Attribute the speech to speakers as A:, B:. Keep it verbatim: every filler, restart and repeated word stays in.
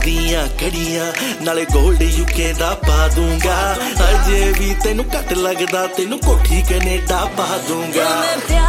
A: ਦੀਆਂ ਘੜੀਆਂ ਨਾਲੇ ਗੋਲਡ ਯੂਕੇ ਦਾ ਪਾ ਦੂੰਗਾ। ਅਜੇ ਵੀ ਤੈਨੂੰ ਘੱਟ ਲੱਗਦਾ, ਤੈਨੂੰ ਕੋਠੀ ਕੈਨੇਡਾ ਪਾ ਦੂੰਗਾ।